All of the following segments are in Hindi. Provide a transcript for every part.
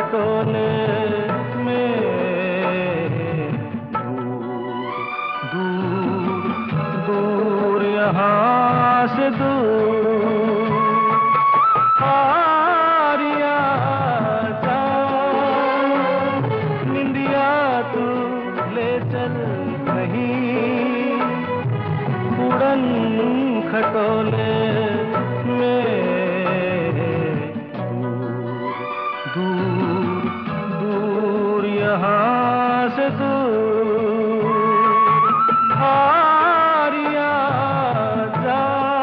खटोले में दूर दूर दूर यहाँ से दूर आरिया जा निंदिया तू ले चल कहीं उड़न खटोले में दूर दूर यहाँ से दूर आरिया जा।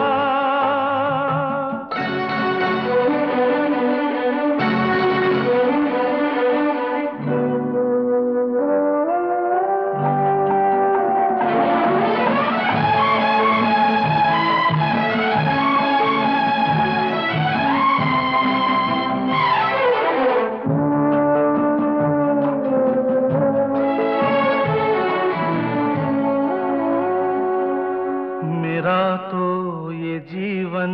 मेरा तो ये जीवन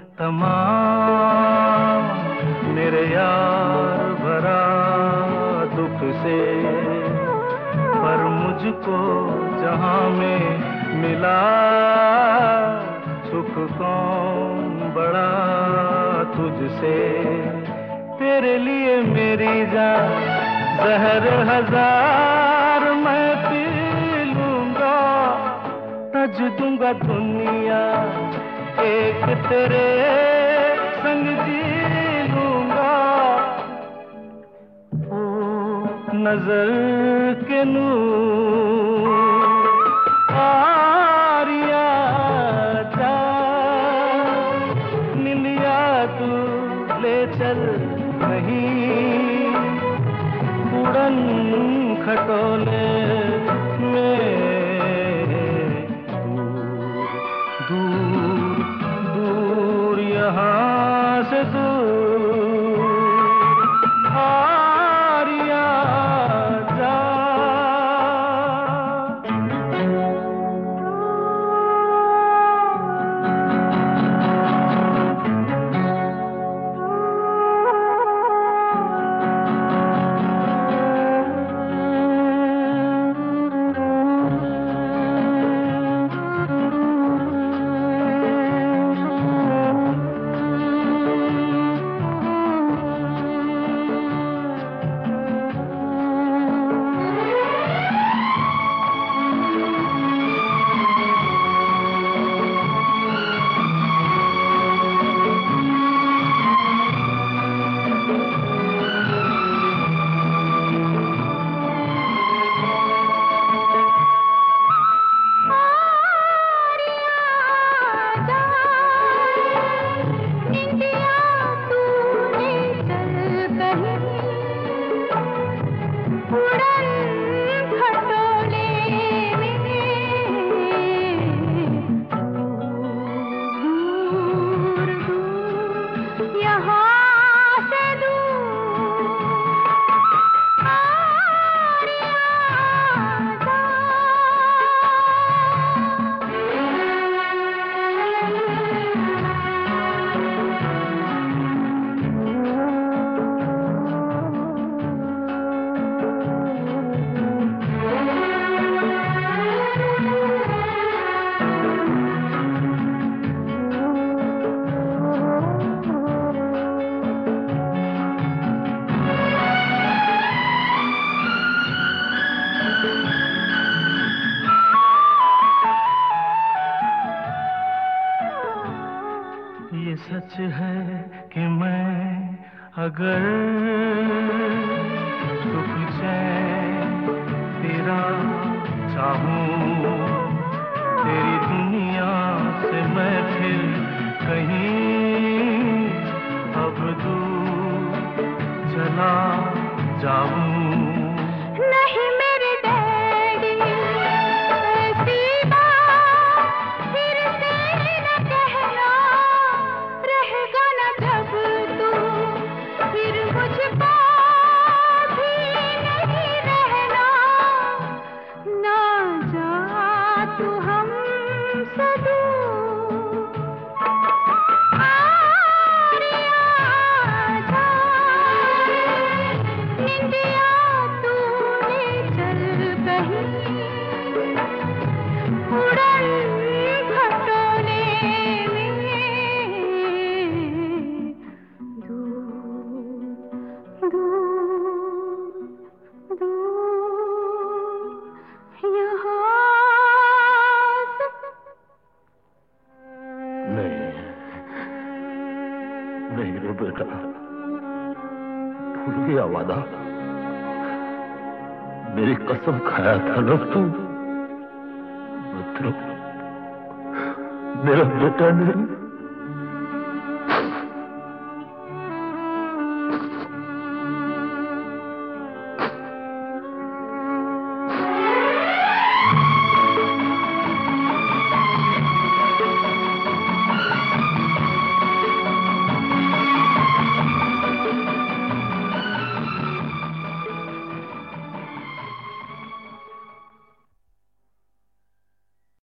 तमाम मेरे यार भरा दुख से, पर मुझको जहां में मिला सुख कौन बड़ा तुझसे। तेरे लिए मेरी जान जहर हजार मैं पी लूंगा, तज दूंगा दुनिया एक तेरे संग जी लूंगा। ओ नजर के नूर आरिया जा निंदिया तू ले चल कहीं उड़न खटोले में दूर दूर यहाँ से दूर आरिया जा। ये सच है कि मैं अगर सुख चैन तेरा चाहूं, तेरी दुनिया से मैं फिर कहीं अब दूर चला जाऊं। नहीं मेरे डैडी ऐसी बात फिर से न कहना, रहेगा न जब तू फिर मुझको भी नहीं रहना। ना जा तू हमसे दूर आरिया जा। बेटा, भूल गया वादा? मेरी कसम खाया था ना तू? मतलब मेरा बेटा नहीं,